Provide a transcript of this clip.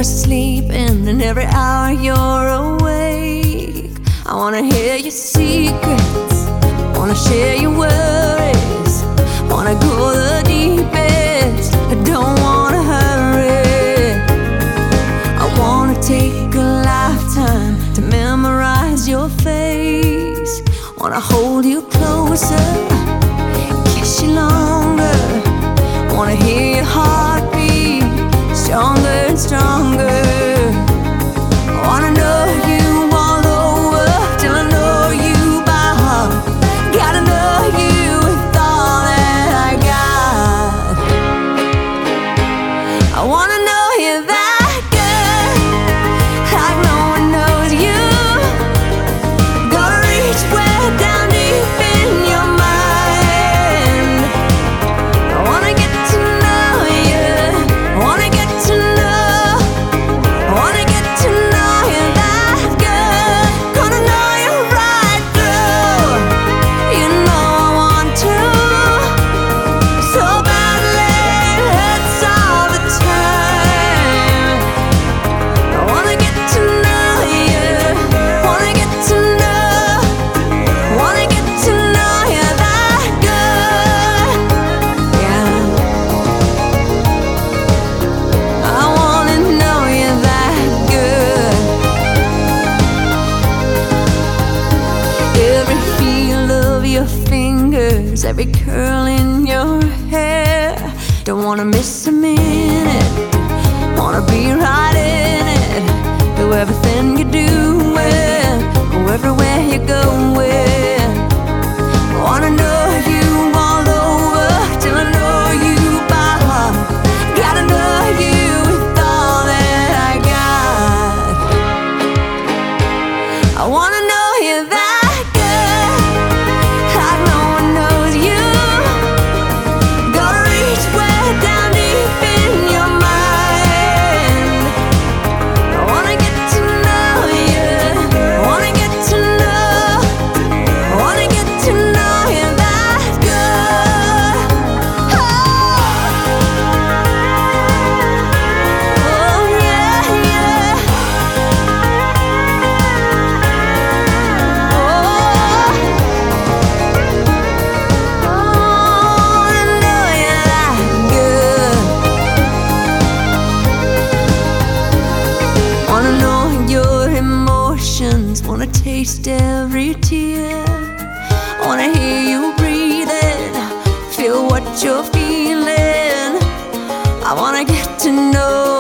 you're sleeping and every hour you're awake. I wanna hear your secrets, wanna share your worries, wanna go the deepest, I don't wanna hurry. I wanna take a lifetime to memorize your face. Wanna hold you closer, kiss you longer. Wanna hear your heartbeat stronger and stronger. I wanna know you all over till I know you by heart. Gotta know you with all that I got. I wanna know you that good, like no one knows you. Gotta reach way down deep in your mind. I wanna get to know you, I wanna get to know, I wanna get to know you that good. Gonna know you right through, you know I want to, so badly it hurts all the time. I wanna get to know you, wanna get to know, wanna get to know you that good. Yeah, I wanna know you that good. Every feel of your fingers, every curl in your hair. Don't wanna miss a minute, wanna be right in it. Do everything you're doing, go everywhere you're going. Wanna know you all over till I know you by heart. Gotta know you with all that I got. I wanna know you that good, like no one knows you. Gotta reach way down deep in your mind. I wanna get to know you, I wanna get to know, I wanna get to know you that good. Oh yeah, yeah. Wanna know you that good. Wanna know your emotions, wanna taste every tear. Wanna hear you breathing, feel what you're feeling. I wanna get to know